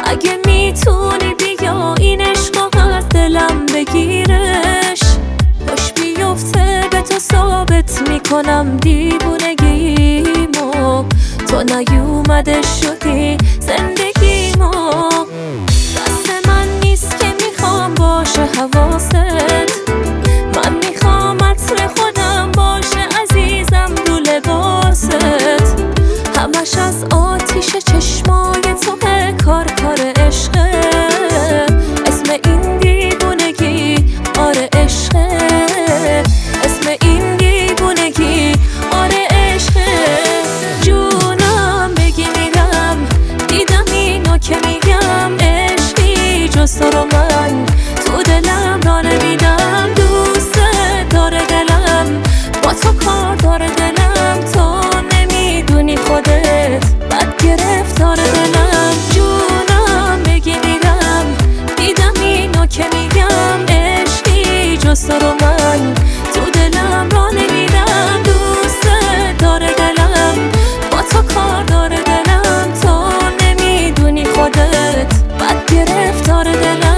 اگه میتونی بیا این عشق از دلم بگیرش، پاش بیفته به تو ثابت میکنم دیوونگیمو، تو نیومده شدی زندگیمو. دست من نیست که میخوام باشه حواست، من میخوام عطر خودم باشه عزیزم رو لباست. همش از آتیش چشمای توه، کار عشقه، اسم این دیوونگی آره عشقه، اسم این دیوونگی آره عشقه. جونم بگی میرم، دیدم اینو که میگم، عشقی جز تو رو من تو دلم را نمیدم. دوست داره دلم، با تو کار داره دلم، تو نمیدونی خودت بد گرفتار دلم. جونم بگی میرم، دیدم اینو که میگم، عشقی جز تو رو من تو دلم را نمیدم. دوست داره دلم، با تو کار داره دلم، تو نمیدونی خودت بد گرفتار دلم.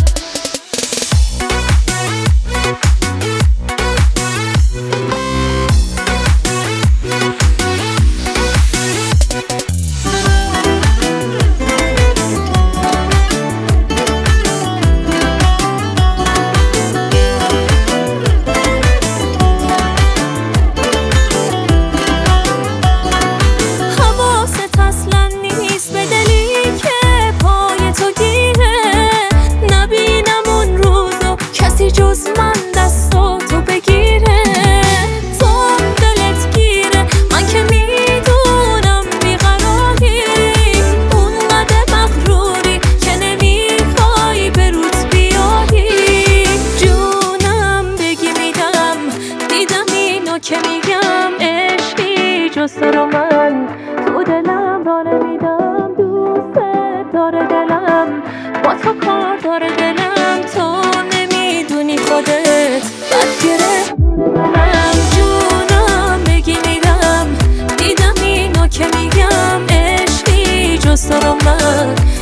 جز من دستاتو بگیره، تو دلت گیره، من که میدونم بیقراری، اونقدر مغروری که نمیخوای به روت بیاری. جونم بگی میدم، دیدم اینو که میگم، عشقی جز تو رو من تو دلم را نمیدم. دوست داره دلم، با تو کار داره دلم، تو خودت بد گرفت دلم. جونم بگی میرم، دیدم اینو که میگم، عشقی جز تو رو من